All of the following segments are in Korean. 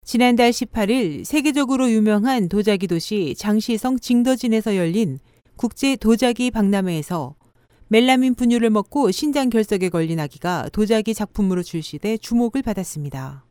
지난달 18일 세계적으로 유명한 도자기 도시 장시성 징더진에서 열린 국제 도자기 박람회에서 멜라민 분유를 먹고 신장 결석에 걸린 아기가 도자기 작품으로 출시돼 주목을 받았습니다.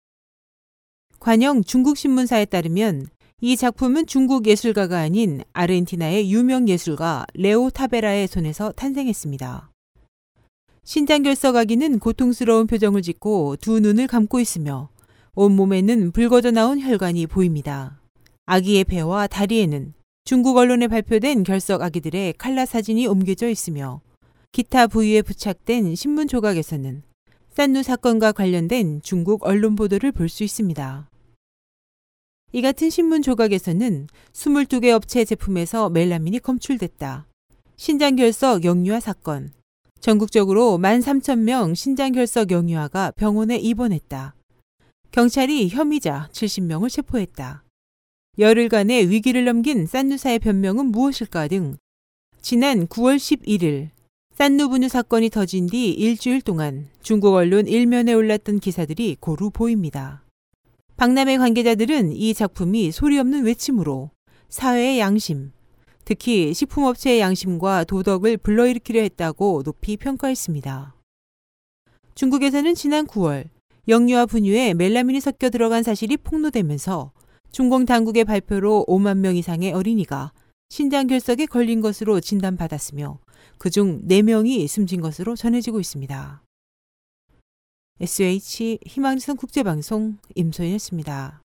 관영 중국 신문사에 따르면 이 작품은 중국 예술가가 아닌 아르헨티나의 유명 예술가 레오 타베라의 손에서 탄생했습니다. 신장 결석 아기는 고통스러운 표정을 짓고 두 눈을 감고 있으며 온몸에는 붉어져 나온 혈관이 보입니다. 아기의 배와 다리에는 중국 언론에 발표된 결석 아기들의 칼라 사진이 옮겨져 있으며 기타 부위에 부착된 신문 조각에서는 산누 사건과 관련된 중국 언론 보도를 볼 수 있습니다. 이 같은 신문 조각에서는 22개 업체 제품에서 멜라민이 검출됐다. 신장결석 영유아 사건. 전국적으로 13,000명 신장결석 영유아가 병원에 입원했다. 경찰이 혐의자 70명을 체포했다. 열흘간의 위기를 넘긴 산누사의 변명은 무엇일까 등 지난 9월 11일 산누 분유 사건이 터진 뒤 일주일 동안 중국 언론 일면에 올랐던 기사들이 고루 보입니다. 박람회 관계자들은 이 작품이 소리 없는 외침으로 사회의 양심, 특히 식품업체의 양심과 도덕을 불러일으키려 했다고 높이 평가했습니다. 중국에서는 지난 9월 영유아 분유에 멜라민이 섞여 들어간 사실이 폭로되면서 중공 당국의 발표로 5만 명 이상의 어린이가 신장결석에 걸린 것으로 진단받았으며 그중 4명이 숨진 것으로 전해지고 있습니다. SH 희망지성 국제방송 임소연이었습니다.